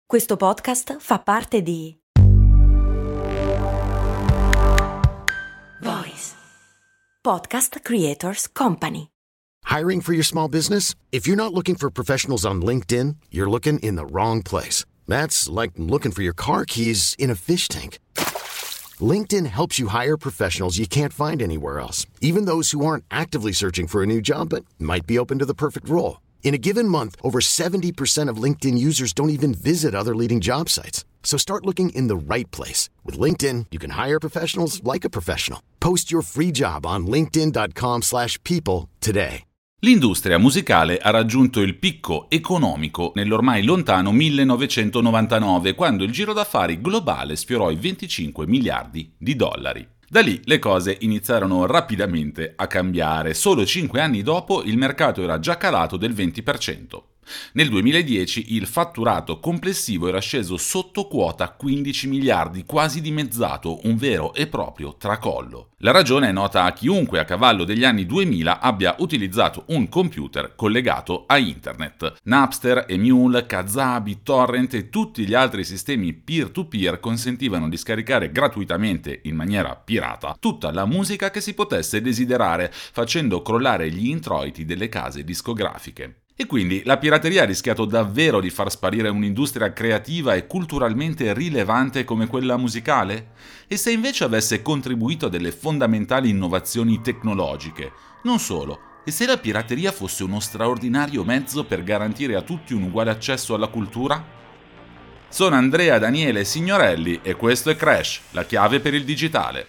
Questo podcast fa parte di Voice Podcast Creators Company. Hiring for your small business? If you're not looking for professionals on LinkedIn, you're looking in the wrong place. That's like looking for your car keys in a fish tank. LinkedIn helps you hire professionals you can't find anywhere else, even those who aren't actively searching for a new job but might be open to the perfect role. In a given month, over 70% of LinkedIn users don't even visit other leading job sites. So start looking in the right place. With LinkedIn, you can hire professionals like a professional. Post your free job on linkedin.com/people today. L'industria musicale ha raggiunto il picco economico nell'ormai lontano 1999, quando il giro d'affari globale sfiorò i 25 miliardi di dollari. Da lì le cose iniziarono rapidamente a cambiare. Solo 5 anni dopo il mercato era già calato del 20%. Nel 2010 il fatturato complessivo era sceso sotto quota 15 miliardi, quasi dimezzato, un vero e proprio tracollo. La ragione è nota a chiunque a cavallo degli anni 2000 abbia utilizzato un computer collegato a internet. Napster, Emule, Kazaa, BitTorrent e tutti gli altri sistemi peer-to-peer consentivano di scaricare gratuitamente, in maniera pirata, tutta la musica che si potesse desiderare, facendo crollare gli introiti delle case discografiche. E quindi la pirateria ha rischiato davvero di far sparire un'industria creativa e culturalmente rilevante come quella musicale? E se invece avesse contribuito a delle fondamentali innovazioni tecnologiche? Non solo, e se la pirateria fosse uno straordinario mezzo per garantire a tutti un uguale accesso alla cultura? Sono Andrea Daniele Signorelli e questo è Crash, la chiave per il digitale.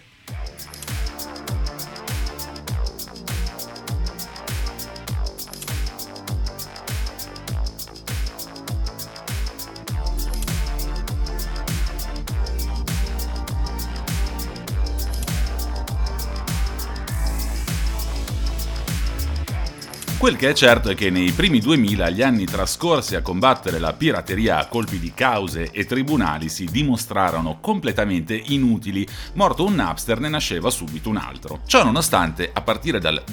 Quel che è certo è che nei primi 2000 gli anni trascorsi a combattere la pirateria a colpi di cause e tribunali si dimostrarono completamente inutili. Morto un Napster ne nasceva subito un altro. Ciò nonostante, a partire dal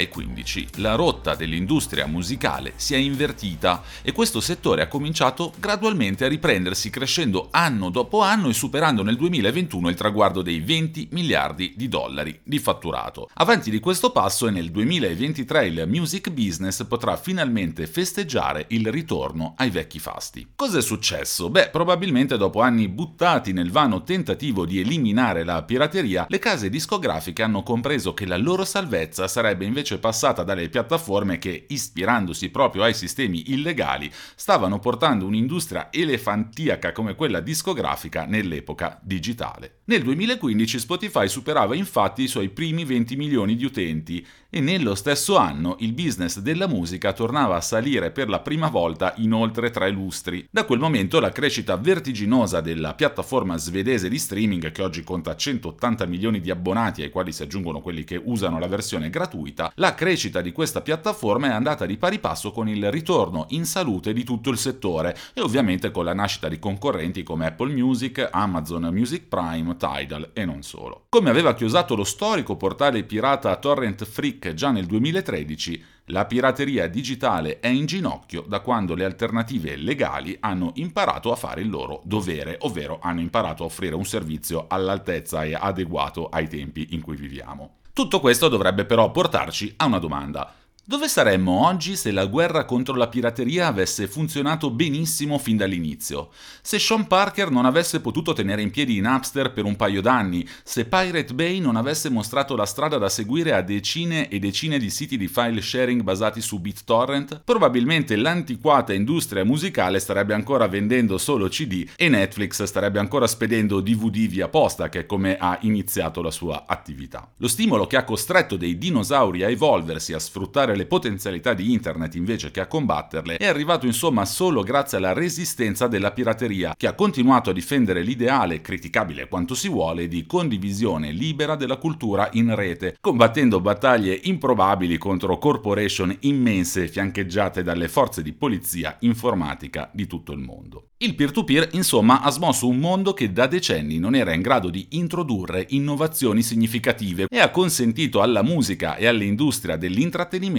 2015 la rotta dell'industria musicale si è invertita e questo settore ha cominciato gradualmente a riprendersi, crescendo anno dopo anno e superando nel 2021 il traguardo dei 20 miliardi di dollari di fatturato. Avanti di questo passo e nel 2023 il music business potrà finalmente festeggiare il ritorno ai vecchi fasti. Cos'è successo? Beh, probabilmente dopo anni buttati nel vano tentativo di eliminare la pirateria, le case discografiche hanno compreso che la loro salvezza sarebbe invece passata dalle piattaforme che, ispirandosi proprio ai sistemi illegali, stavano portando un'industria elefantiaca come quella discografica nell'epoca digitale. Nel 2015 Spotify superava infatti i suoi primi 20 milioni di utenti e nello stesso anno il business della musica tornava a salire per la prima volta in oltre 3 lustri. Da quel momento la crescita vertiginosa della piattaforma svedese di streaming, che oggi conta 180 milioni di abbonati ai quali si aggiungono quelli che usano la versione gratuita, la crescita di questa piattaforma è andata di pari passo con il ritorno in salute di tutto il settore e ovviamente con la nascita di concorrenti come Apple Music, Amazon Music Prime, Tidal e non solo. Come aveva chiosato lo storico portale pirata Torrent Freak già nel 2013, la pirateria digitale è in ginocchio da quando le alternative legali hanno imparato a fare il loro dovere, ovvero hanno imparato a offrire un servizio all'altezza e adeguato ai tempi in cui viviamo. Tutto questo dovrebbe però portarci a una domanda. Dove saremmo oggi se la guerra contro la pirateria avesse funzionato benissimo fin dall'inizio? Se Sean Parker non avesse potuto tenere in piedi Napster per un paio d'anni? Se Pirate Bay non avesse mostrato la strada da seguire a decine e decine di siti di file sharing basati su BitTorrent? Probabilmente l'antiquata industria musicale starebbe ancora vendendo solo CD e Netflix starebbe ancora spedendo DVD via posta, che è come ha iniziato la sua attività. Lo stimolo che ha costretto dei dinosauri a evolversi, a sfruttare le potenzialità di internet invece che a combatterle, è arrivato insomma solo grazie alla resistenza della pirateria, che ha continuato a difendere l'ideale, criticabile quanto si vuole, di condivisione libera della cultura in rete, combattendo battaglie improbabili contro corporation immense fiancheggiate dalle forze di polizia informatica di tutto il mondo. Il peer-to-peer, insomma, ha smosso un mondo che da decenni non era in grado di introdurre innovazioni significative e ha consentito alla musica e all'industria dell'intrattenimento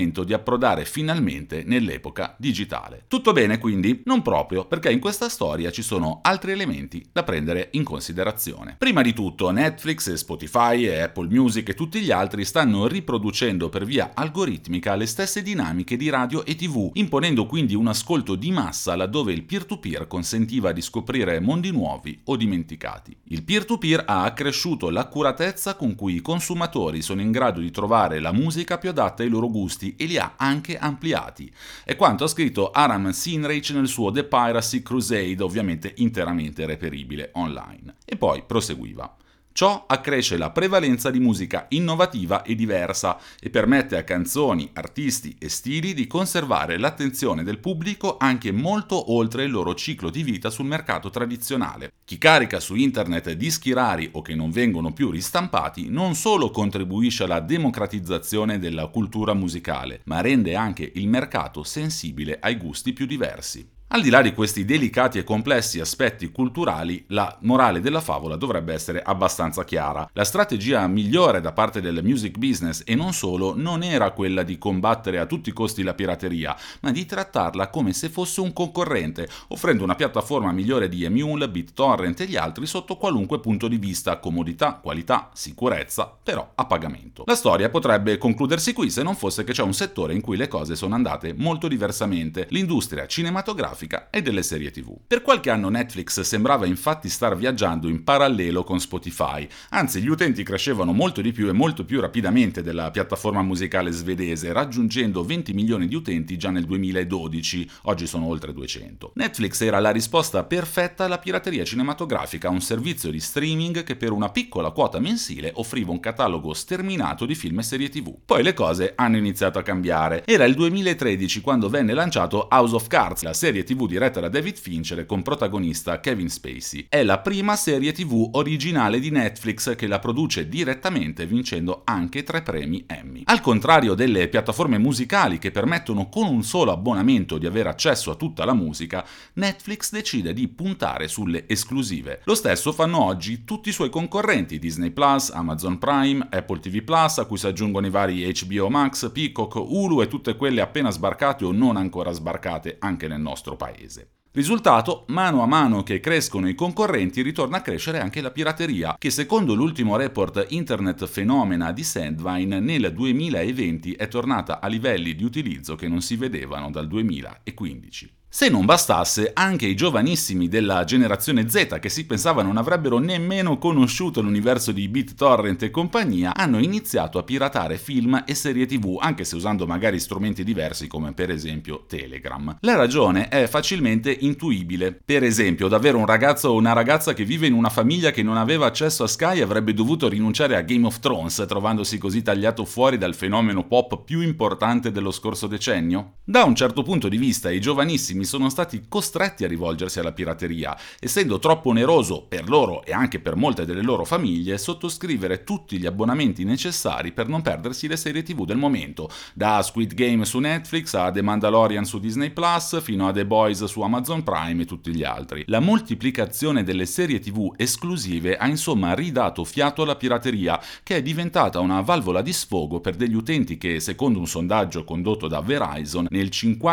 momento di approdare finalmente nell'epoca digitale. Tutto bene quindi? Non proprio, perché in questa storia ci sono altri elementi da prendere in considerazione. Prima di tutto, Netflix e Spotify e Apple Music e tutti gli altri stanno riproducendo per via algoritmica le stesse dinamiche di radio e TV, imponendo quindi un ascolto di massa laddove il peer-to-peer consentiva di scoprire mondi nuovi o dimenticati. Il peer-to-peer ha accresciuto l'accuratezza con cui i consumatori sono in grado di trovare la musica più adatta ai loro gusti e li ha anche ampliati. È quanto ha scritto Aram Sinrich nel suo The Piracy Crusade, ovviamente interamente reperibile online. E poi proseguiva. Ciò accresce la prevalenza di musica innovativa e diversa e permette a canzoni, artisti e stili di conservare l'attenzione del pubblico anche molto oltre il loro ciclo di vita sul mercato tradizionale. Chi carica su internet dischi rari o che non vengono più ristampati non solo contribuisce alla democratizzazione della cultura musicale, ma rende anche il mercato sensibile ai gusti più diversi. Al di là di questi delicati e complessi aspetti culturali, la morale della favola dovrebbe essere abbastanza chiara. La strategia migliore da parte del music business, e non solo, non era quella di combattere a tutti i costi la pirateria, ma di trattarla come se fosse un concorrente, offrendo una piattaforma migliore di Emule, BitTorrent e gli altri sotto qualunque punto di vista, comodità, qualità, sicurezza, però a pagamento. La storia potrebbe concludersi qui se non fosse che c'è un settore in cui le cose sono andate molto diversamente, l'industria cinematografica e delle serie TV. Per qualche anno Netflix sembrava infatti star viaggiando in parallelo con Spotify, anzi gli utenti crescevano molto di più e molto più rapidamente della piattaforma musicale svedese, raggiungendo 20 milioni di utenti già nel 2012, oggi sono oltre 200. Netflix era la risposta perfetta alla pirateria cinematografica, un servizio di streaming che per una piccola quota mensile offriva un catalogo sterminato di film e serie TV. Poi le cose hanno iniziato a cambiare. Era il 2013 quando venne lanciato House of Cards, la serie TV diretta da David Fincher con protagonista Kevin Spacey. È la prima serie TV originale di Netflix che la produce direttamente, vincendo anche 3 premi Emmy. Al contrario delle piattaforme musicali che permettono con un solo abbonamento di avere accesso a tutta la musica, Netflix decide di puntare sulle esclusive. Lo stesso fanno oggi tutti i suoi concorrenti, Disney Plus, Amazon Prime, Apple TV Plus, a cui si aggiungono i vari HBO Max, Peacock, Hulu e tutte quelle appena sbarcate o non ancora sbarcate anche nel nostro paese. Risultato, mano a mano che crescono i concorrenti ritorna a crescere anche la pirateria, che secondo l'ultimo report Internet Phenomena di Sandvine nel 2020 è tornata a livelli di utilizzo che non si vedevano dal 2015. Se non bastasse, anche i giovanissimi della generazione Z, che si pensava non avrebbero nemmeno conosciuto l'universo di BitTorrent e compagnia, hanno iniziato a piratare film e serie TV, anche se usando magari strumenti diversi come per esempio Telegram. La ragione è facilmente intuibile. Per esempio, davvero un ragazzo o una ragazza che vive in una famiglia che non aveva accesso a Sky avrebbe dovuto rinunciare a Game of Thrones, trovandosi così tagliato fuori dal fenomeno pop più importante dello scorso decennio? Da un certo punto di vista, i giovanissimi sono stati costretti a rivolgersi alla pirateria, essendo troppo oneroso per loro e anche per molte delle loro famiglie sottoscrivere tutti gli abbonamenti necessari per non perdersi le serie TV del momento, da Squid Game su Netflix a The Mandalorian su Disney Plus fino a The Boys su Amazon Prime e tutti gli altri. La moltiplicazione delle serie TV esclusive ha insomma ridato fiato alla pirateria, che è diventata una valvola di sfogo per degli utenti che, secondo un sondaggio condotto da Verizon, nel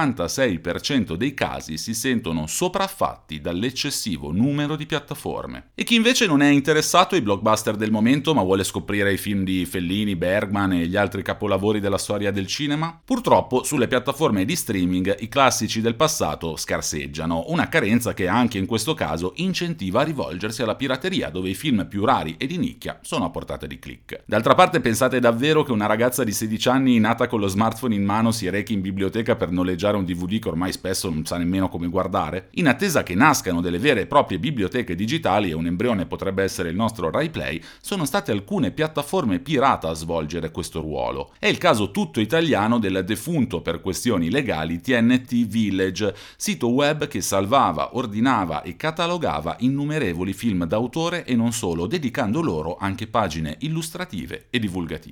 56% dei casi si sentono sopraffatti dall'eccessivo numero di piattaforme. E chi invece non è interessato ai blockbuster del momento ma vuole scoprire i film di Fellini, Bergman e gli altri capolavori della storia del cinema? Purtroppo sulle piattaforme di streaming i classici del passato scarseggiano, una carenza che anche in questo caso incentiva a rivolgersi alla pirateria, dove i film più rari e di nicchia sono a portata di click. D'altra parte, pensate davvero che una ragazza di 16 anni nata con lo smartphone in mano si rechi in biblioteca per noleggiare un DVD che ormai spesso non sa nemmeno come guardare? In attesa che nascano delle vere e proprie biblioteche digitali, e un embrione potrebbe essere il nostro RaiPlay, sono state alcune piattaforme pirata a svolgere questo ruolo. È il caso tutto italiano del defunto per questioni legali TNT Village, sito web che salvava, ordinava e catalogava innumerevoli film d'autore e non solo, dedicando loro anche pagine illustrative e divulgative.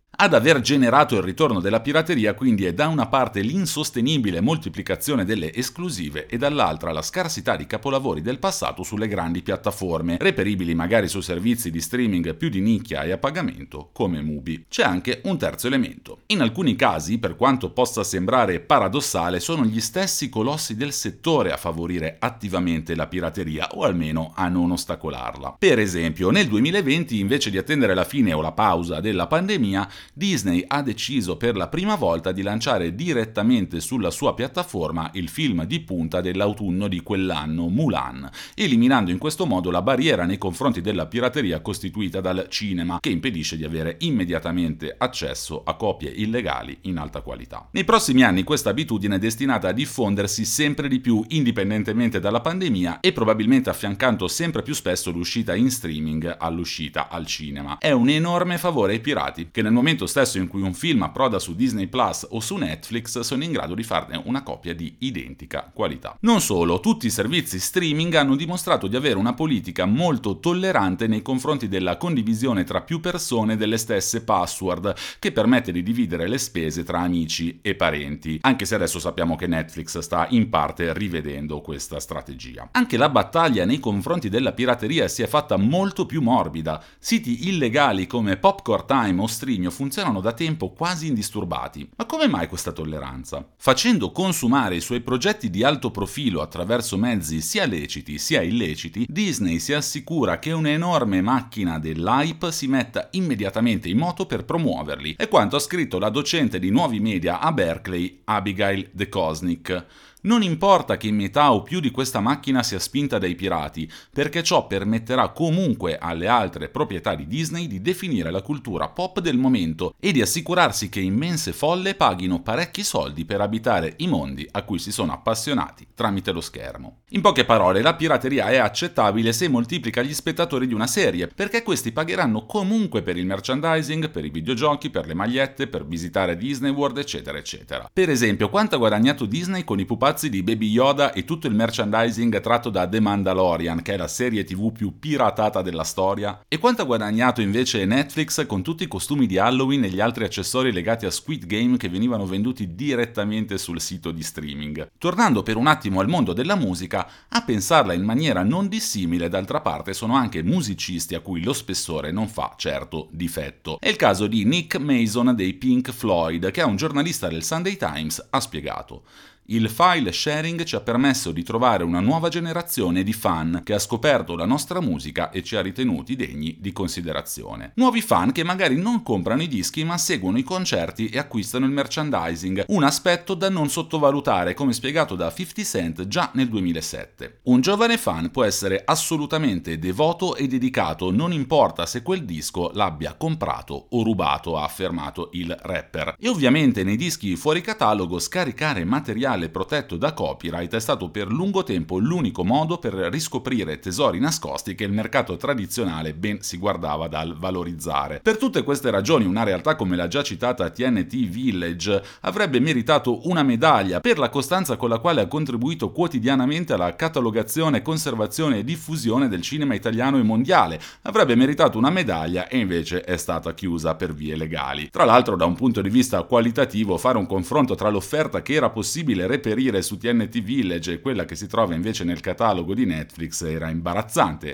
Ad aver generato il ritorno della pirateria quindi è da una parte l'insostenibile moltiplicazione delle esclusive e dall'altra la scarsità di capolavori del passato sulle grandi piattaforme, reperibili magari su servizi di streaming più di nicchia e a pagamento come Mubi. C'è anche un terzo elemento. In alcuni casi, per quanto possa sembrare paradossale, sono gli stessi colossi del settore a favorire attivamente la pirateria o almeno a non ostacolarla. Per esempio, nel 2020, invece di attendere la fine o la pausa della pandemia, Disney ha deciso per la prima volta di lanciare direttamente sulla sua piattaforma il film di punta dell'autunno di quell'anno, Mulan, eliminando in questo modo la barriera nei confronti della pirateria costituita dal cinema, che impedisce di avere immediatamente accesso a copie illegali in alta qualità. Nei prossimi anni questa abitudine è destinata a diffondersi sempre di più indipendentemente dalla pandemia e probabilmente affiancando sempre più spesso l'uscita in streaming all'uscita al cinema. È un enorme favore ai pirati, che nel momento stesso in cui un film approda su Disney Plus o su Netflix sono in grado di farne una copia di identica qualità. Non solo, tutti i servizi streaming hanno dimostrato di avere una politica molto tollerante nei confronti della condivisione tra più persone delle stesse password, che permette di dividere le spese tra amici e parenti, anche se adesso sappiamo che Netflix sta in parte rivedendo questa strategia. Anche la battaglia nei confronti della pirateria si è fatta molto più morbida. Siti illegali come Popcorn Time o Streamio funzionano da tempo quasi indisturbati. Ma come mai questa tolleranza? Facendo consumare i suoi progetti di alto profilo attraverso mezzi sia leciti sia illeciti, Disney si assicura che un'enorme macchina dell'hype si metta immediatamente in moto per promuoverli. È quanto ha scritto la docente di nuovi media a Berkeley, Abigail De Kosnik. Non importa che metà o più di questa macchina sia spinta dai pirati, perché ciò permetterà comunque alle altre proprietà di Disney di definire la cultura pop del momento e di assicurarsi che immense folle paghino parecchi soldi per abitare i mondi a cui si sono appassionati tramite lo schermo. In poche parole, la pirateria è accettabile se moltiplica gli spettatori di una serie, perché questi pagheranno comunque per il merchandising, per i videogiochi, per le magliette, per visitare Disney World, eccetera, eccetera. Per esempio, quanto ha guadagnato Disney con i pupazzi di Baby Yoda e tutto il merchandising tratto da The Mandalorian, che è la serie TV più piratata della storia? E quanto ha guadagnato invece Netflix con tutti i costumi di Halloween e gli altri accessori legati a Squid Game che venivano venduti direttamente sul sito di streaming? Tornando per un attimo al mondo della musica, a pensarla in maniera non dissimile, d'altra parte sono anche musicisti a cui lo spessore non fa certo difetto. È il caso di Nick Mason dei Pink Floyd, che a un giornalista del Sunday Times ha spiegato: il file sharing ci ha permesso di trovare una nuova generazione di fan che ha scoperto la nostra musica e ci ha ritenuti degni di considerazione. Nuovi fan che magari non comprano i dischi ma seguono i concerti e acquistano il merchandising, un aspetto da non sottovalutare, come spiegato da 50 Cent già nel 2007. Un giovane fan può essere assolutamente devoto e dedicato, non importa se quel disco l'abbia comprato o rubato, ha affermato il rapper. E ovviamente nei dischi fuori catalogo scaricare materiale protetto da copyright è stato per lungo tempo l'unico modo per riscoprire tesori nascosti che il mercato tradizionale ben si guardava dal valorizzare. Per tutte queste ragioni una realtà come la già citata TNT Village avrebbe meritato una medaglia per la costanza con la quale ha contribuito quotidianamente alla catalogazione, conservazione e diffusione del cinema italiano e mondiale. Avrebbe meritato una medaglia e invece è stata chiusa per vie legali. Tra l'altro, da un punto di vista qualitativo, fare un confronto tra l'offerta che era possibile reperire su TNT Village e quella che si trova invece nel catalogo di Netflix era imbarazzante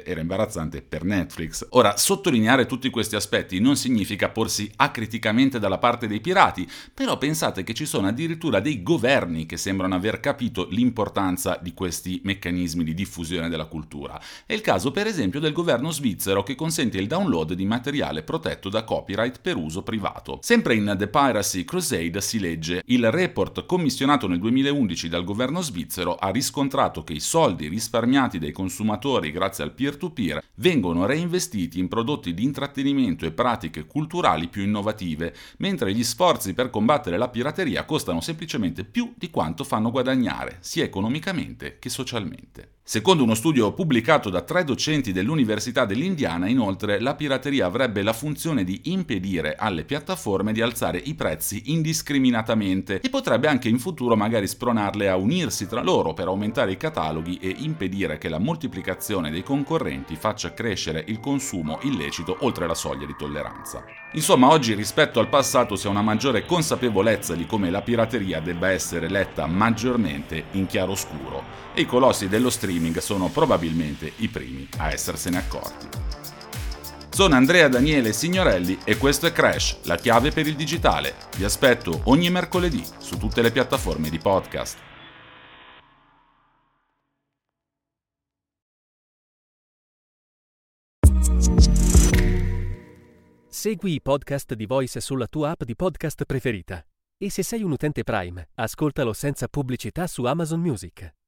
per Netflix. Ora, sottolineare tutti questi aspetti non significa porsi acriticamente dalla parte dei pirati, però pensate che ci sono addirittura dei governi che sembrano aver capito l'importanza di questi meccanismi di diffusione della cultura. È il caso per esempio del governo svizzero, che consente il download di materiale protetto da copyright per uso privato. Sempre in The Piracy Crusade si legge: il report commissionato nel 2011 dal governo svizzero ha riscontrato che i soldi risparmiati dai consumatori grazie al peer-to-peer vengono reinvestiti in prodotti di intrattenimento e pratiche culturali più innovative, mentre gli sforzi per combattere la pirateria costano semplicemente più di quanto fanno guadagnare, sia economicamente che socialmente. Secondo uno studio pubblicato da 3 docenti dell'Università dell'Indiana, inoltre, la pirateria avrebbe la funzione di impedire alle piattaforme di alzare i prezzi indiscriminatamente e potrebbe anche in futuro magari spronarle a unirsi tra loro per aumentare i cataloghi e impedire che la moltiplicazione dei concorrenti faccia crescere il consumo illecito oltre la soglia di tolleranza. Insomma, oggi rispetto al passato si ha una maggiore consapevolezza di come la pirateria debba essere letta maggiormente in chiaroscuro e i colossi dello streaming sono probabilmente i primi a essersene accorti. Sono Andrea Daniele Signorelli e questo è Crash, la chiave per il digitale. Vi aspetto ogni mercoledì su tutte le piattaforme di podcast. Segui i podcast di Voice sulla tua app di podcast preferita. E se sei un utente Prime, ascoltalo senza pubblicità su Amazon Music.